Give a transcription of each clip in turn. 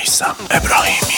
میثم ابراهیمی.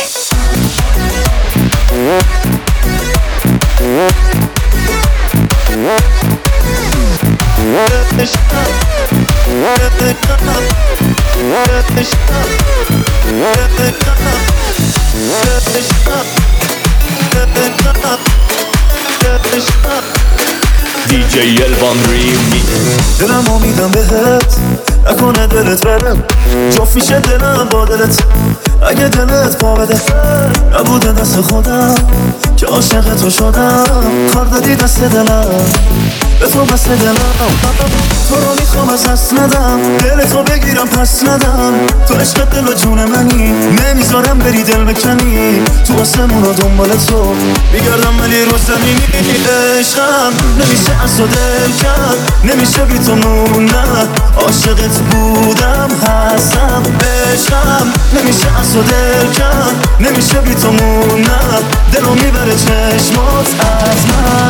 DJ الوان ریمی. دلمو میدم بهت نکنه دلت برم، جفت میشه دلم با دلت. اگه دلت پا بده نبوده دست خودم که عاشق تو شدم. کار دادی دست دلم به تو بست دلم. تو رو میخوام از دست ندم، دل تو بگیرم پس ندم. تو عشق دل و جون منی، نمیذارم بری دل بکنی. تو آسمون و دنبال تو میگردم ولی رو زمینی. عشقم نمیشه از تو دل کرد، نمیشه بی تو موندن. عاشقت بودم هستم. عشقم نمیشه از تو دل کرد، نمیشه بی تو موندن. دلو میبره چشمات از من.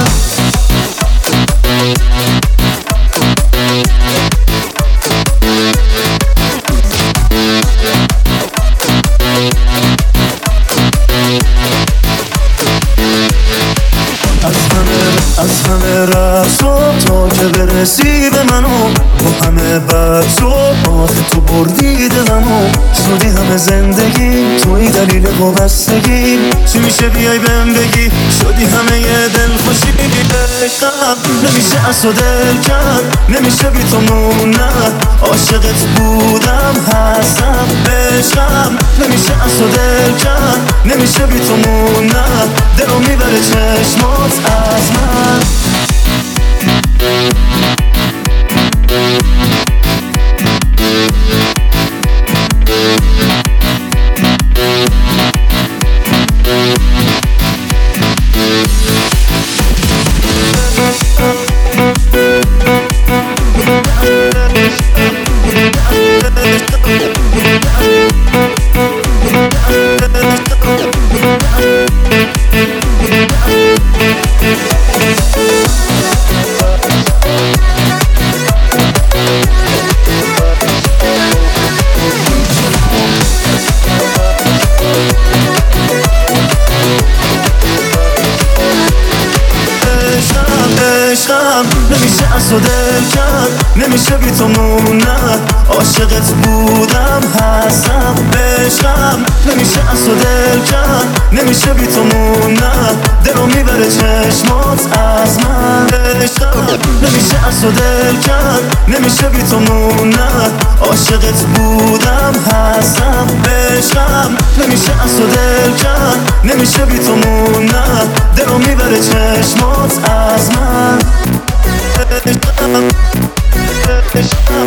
از همه رفتم تا که برسی به منو، با همه بحث و آخه تو بردی دلمو. شدی همه زندگی توی دلیل وابستگی، چی میشه بیای بهم بگی شدی همه یه دل خوشی. عشقم نمیشه از تو دل کرد، نمیشه بی تو موندن. عاشقت بودم هستم. عشقم نمیشه از تو دل کرد، نمیشه بی تو موندن. دلو میبره چشمات از من. نمیشه از تو دل کرد، نمیشه بی تو موندن. عاشقت بودم هستم. عشقم نمیشه از تو دل کرد، نمیشه بی تو موندن. دلو میبره چشمات از من. عشقم نمیشه از تو دل کرد، نمیشه بی تو موندن. عاشقت بودم هستم. عشقم نمیشه از تو دل کرد، نمیشه بی تو موندن. دلو میبره چشمات از من.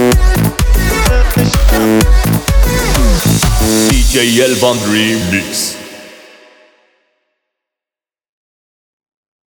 DJ الوان ریمیکس.